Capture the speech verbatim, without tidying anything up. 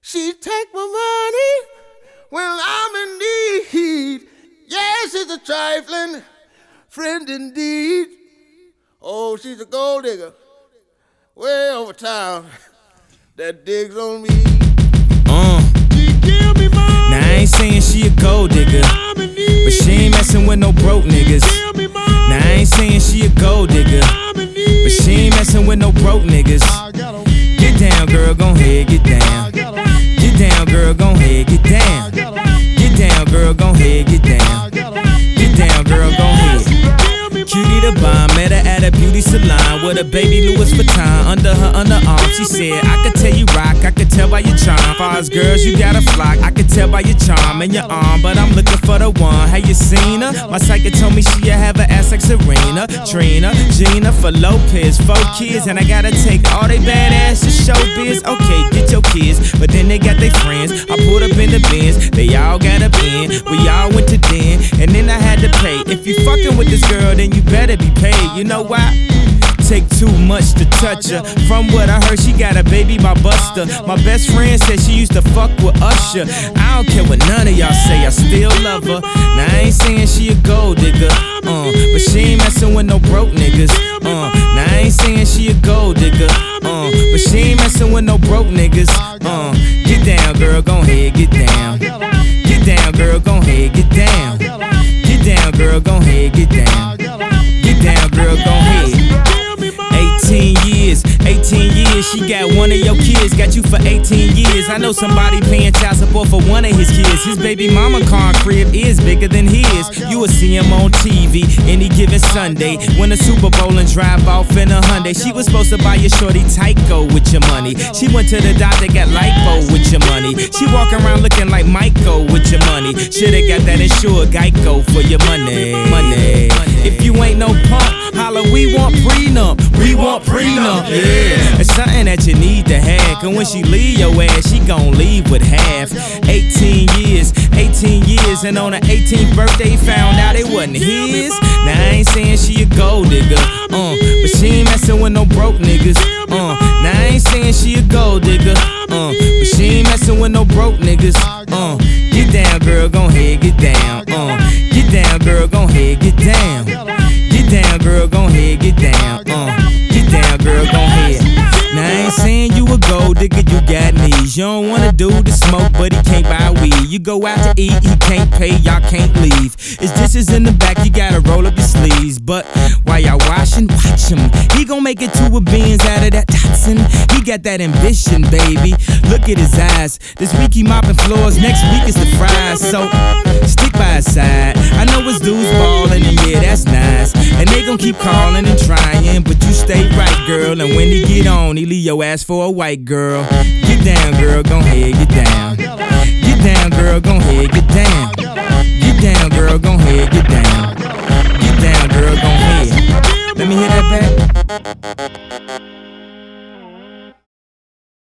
She take my money when I'm in need. Yes, she's a trifling friend indeed. Oh, she's a gold digger way over town that digs on me. Uh. She give me money. Now I ain't saying she a gold digger, but she ain't messing with no broke niggas. Now I ain't saying she a gold digger, but she ain't messing with no broke niggas. Get down, girl, gon' head, get down. Get down, girl, gon' head, get down. Get down, girl, gon' head, get down. Get down, girl, gon' head. Cutie the bomb, met her at a beauty salon with a baby Louis Vuitton under her underarm. She said, I could tell you rock, I could tell by your charm. Far as girls, you got a flock, I could tell by your charm and your arm. But I'm looking for the one, have you seen her? My psychic told me she'll have an ass like Serena, Trina, Gina, for Lopez, four kids. And I gotta take all they badass to showbiz. Okay, get your kids, but then they got their friends. I pulled up in the Benz, they all got a bin. We all went to den, and then I had to pay. If you fucking with this girl, then you better be paid. You know why? Take too much to touch her. From what I heard, she got a baby by Buster. My best friend said she used to fuck with Usher. I don't care what none of y'all say, I still love her. Now I ain't saying she a gold digger, uh, but she ain't messing with no broke niggas. Uh, now I ain't saying she a gold digger, uh, but she ain't messing with no broke niggas. Uh, get down, girl, gon' head, get down. Get down, girl, gon' head, get down. Get down, girl, gon' head, get down. Get down, girl, gon' head. eighteen years, eighteen years, she got one of your kids, got you for eighteen years. I know somebody paying child support for one of his kids. His baby mama car crib is bigger than his. You will see him on T V any given Sunday, win a Super Bowl and drive off in a Hyundai. She was supposed to buy your shorty Tyco with your money. She went to the doctor, got lipo with your money. She walk around looking like Michael with your money. Shoulda got that insured Geico for your money. Money. If you ain't no punk, holla, we want prenup. We want prenup, yeah. It's something that you need to have, cause when she leave your ass, she gon' leave with half. eighteen years, eighteen years, and on her eighteenth birthday, found out it wasn't his. Now I ain't saying she a gold digger, uh, but she ain't messing with no broke niggas. Uh, now I ain't saying she a gold digger, uh, but she ain't messing with no broke niggas. Uh, get down, girl, gon' head, get down. Uh, get down, girl, gon' head, get down. Get down, girl, gon' head, get down. Uh, get down, girl, gon' head. Now I ain't saying you a gold digger, you got knees. You don't wanna do the smoke, but he can't buy weed. You go out to eat, he can't pay, y'all can't leave. His dishes in the back, you gotta roll up your sleeves. But while y'all washing, watch him. He gon' make it two of beans out of that toxin. He got that ambition, baby. Look at his eyes. This week he mopping floors, next week is the fries. So stick by his side. I know his dudes ballin', and yeah, that's nice. And they gon' keep calling and trying, but you stay right, girl. And when he get on, he leave your ass for a white girl. Get down, girl, gon' head, get down. Get down, girl, gon' head, get down. Get down, girl, gon' head, get down.